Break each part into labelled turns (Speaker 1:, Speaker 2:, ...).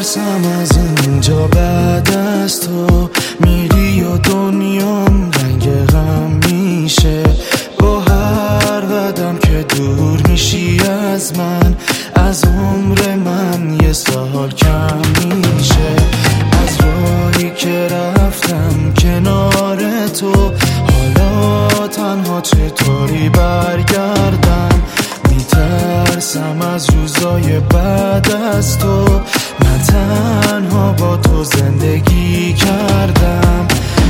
Speaker 1: میترسم از اینجا بعد از تو میری و دنیام رنگ غم میشه. با هر قدم که دور میشی از من، از عمر من یه سال کم میشه. از راهی که رفتم کنار تو، حالا تنها چطوری برگردم؟ میترسم از روزای بعد از تو، من تنها با تو زندگی کردم.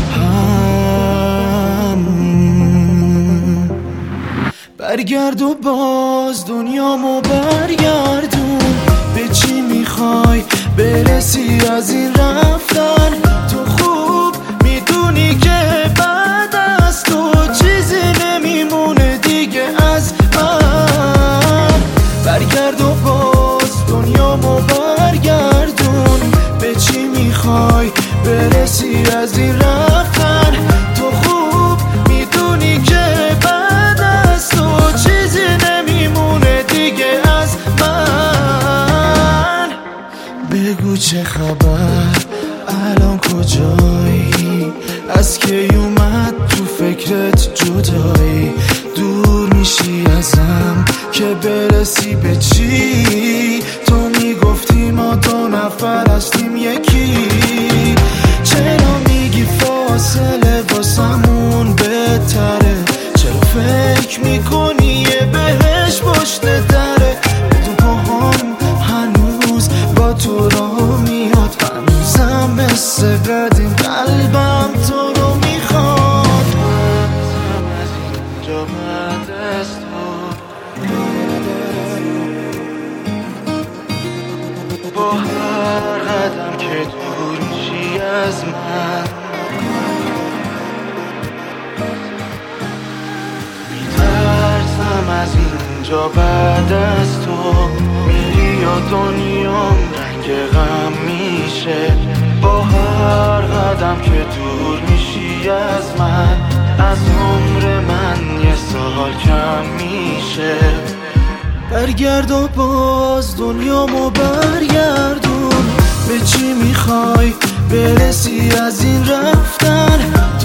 Speaker 1: برگرد و باز دنیامو برگردون. به چی میخوای برسی از این رفتن؟ تو خوب میدونی که بعد از تو چیزی نمیمونه دیگه از من. برگرد و باز دنیامو برگردون. به چی میخوای برسی از این رفتن؟ تو خوب میدونی که بعد از تو چیزی نمیمونه دیگه از من. بگو چه خبر، الان کجایی؟ از کی اومد تو فکرت جدایی؟ دور میشی ازم که برسی به چی؟ تو میگفتی ما دو نفر هستیم یکی. چرا میگی فاصله واسمون بهتره؟ چرا فکر میکنی یه بهش پشت دره؟ تو پاهام هنوز با تو راه میاد، هنوزم مثل قدیم قلبم تو رو میخواد. از اینجا بعد از تو، با هر قدم که دور میشی از من، میترسم از اینجا بعد از تو میری و دنیام رنگ غم میشه. با هر قدم که دور میشی از من، از عمر من یه سال کم میشه. برگرد و باز دنیامو برگردون. به چی میخوای برسی از این رفتن؟